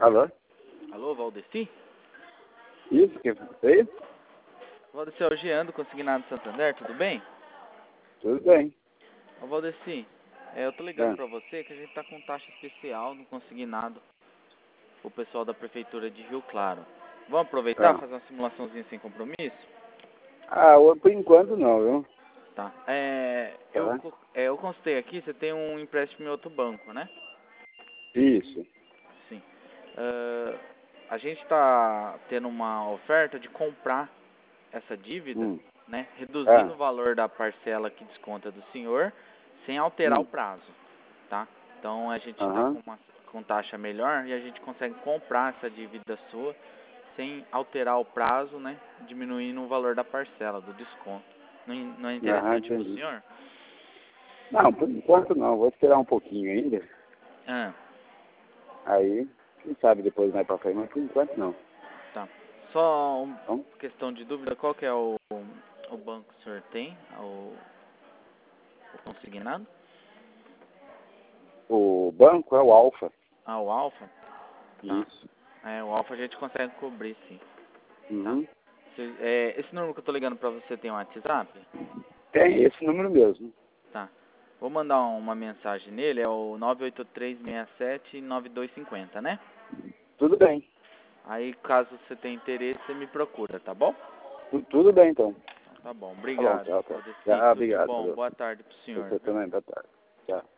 Alô? Alô, Valdeci? Isso, que foi? Valdeci, é o Jean do Consignado Santander, tudo bem? Tudo bem. Ô, Valdeci, eu tô ligando pra você que a gente tá com taxa especial no Consignado, o pessoal da Prefeitura de Rio Claro. Vamos aproveitar e fazer uma simulaçãozinha sem compromisso? Por enquanto não, viu? Tá. Eu constei aqui, você tem um empréstimo em outro banco, né? Isso. Sim. A gente está tendo uma oferta de comprar essa dívida, né? Reduzindo o valor da parcela que desconta do senhor, sem alterar o prazo, tá? Então a gente está com taxa melhor e a gente consegue comprar essa dívida sua sem alterar o prazo, né? Diminuindo o valor da parcela, do desconto. Não é interessante para o senhor? Não, por enquanto não. Vou esperar um pouquinho ainda. Aí, quem sabe depois mais pra frente, mas por enquanto não. Tá. Só uma questão de dúvida, qual que é o banco que o senhor tem? O consignado? O banco é o Alfa. Ah, o Alfa? Tá. Isso. O Alfa a gente consegue cobrir, sim. Uhum. Tá. Esse número que eu tô ligando pra você tem um WhatsApp? Tem esse número mesmo. Tá. Vou mandar uma mensagem nele, é o 983679250, né? Tudo bem. Aí, caso você tenha interesse, você me procura, tá bom? Tudo bem, então. Tá bom, obrigado. Tá bom, tchau. Valdeci, Tchau, tudo de obrigado. bom. Boa tarde pro senhor. Você também, boa tarde. Tchau.